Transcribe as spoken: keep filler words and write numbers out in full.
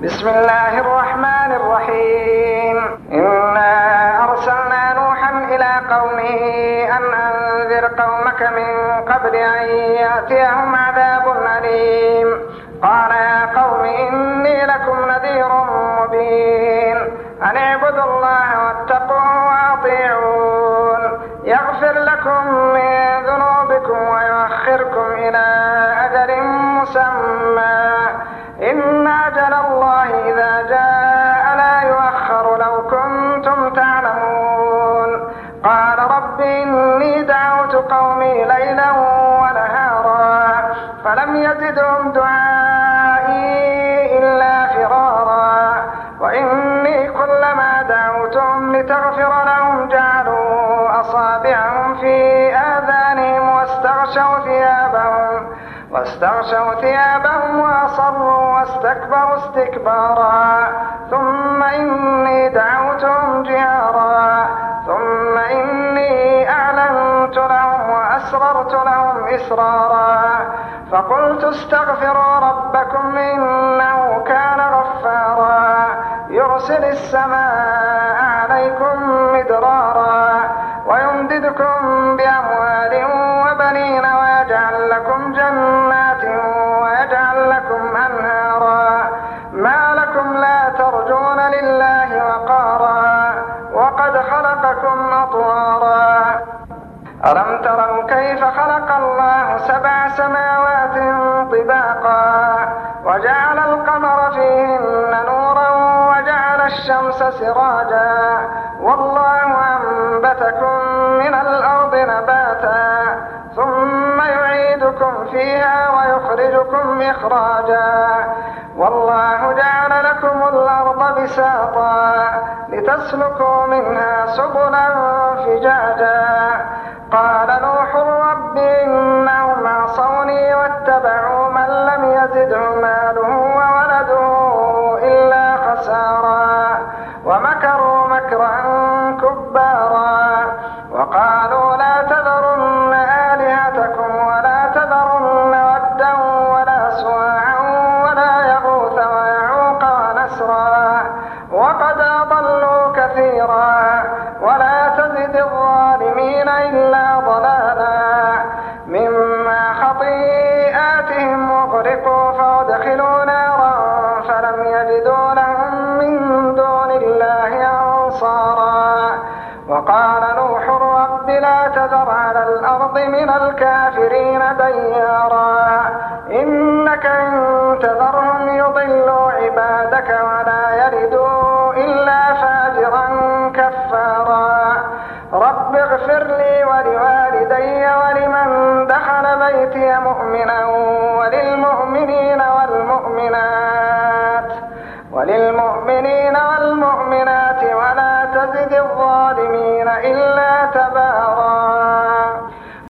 بسم الله الرحمن الرحيم. إنا أرسلنا نوحا إلى قومه أن أنذر قومك من قبل أن يأتيهم عذاب أليم. قال يا قوم إني لكم نذير مبين أن اعبدوا الله واتقوه وأطيعون يغفر لكم من ذنوبكم ويؤخركم إلى أجل مسمى إن أجل الله إذا جاء لا يؤخر لو كنتم تعلمون. قال رب إني دعوت قومي ليلا ونهارا فلم يزدهم دعائي إلا فرارا وإني كلما دعوتهم لتغفر لهم جعلوا أصابعهم في آذانهم واستغشوا ثيابهم واستغشوا ثيابهم وأصروا واستكبروا استكبارا ثم إني دعوتهم جهارا ثم إني أعلنت لهم وأسررت لهم إسرارا فقلت استغفروا ربكم إنه كان غفارا يرسل السماء عليكم مدرارا ويمددكم بأموال وبنين ويجعل لكم جنات ويجعل لكم أنهارا ما لكم لا ترجون لله وقارا وقد خلقكم أطوارا ألم تروا كيف خلق الله سبع سماوات طباقا وجعل القمر فيهن نورا وجعل الشمس سراجا والله أنبتكم من الأرض نباتا ثم يعيدكم فيها ويخرجكم إخراجا والله جعل لكم الأرض بساطا لتسلكوا منها سبلا فجاجا. قال نوح رب إنهم عصوني واتبعوا من لم يزده ماله وولده إلا خسارا ومكروا مكرا كبارا وقالوا لا تذرن آلهتكم ولا تذرن ودا ولا سواعا ولا يغوث ويعوق ونسرا وقد أضلوا كثيرا ولا تزد الظالمين إلا ضلالا مما خطيئاتهم أغرقوا فأدخلوا نارا فلم يجدوا لهم من دون الله أنصارا. وقال نوح رب لا تذر على الأرض من الكافرين ديارا إنك إن تذرهم يضلوا عبادك ولا يلدوا إلا فاجرا كفارا. رب اغفر لي ولوالدي ولمن دخل بيتي مؤمنا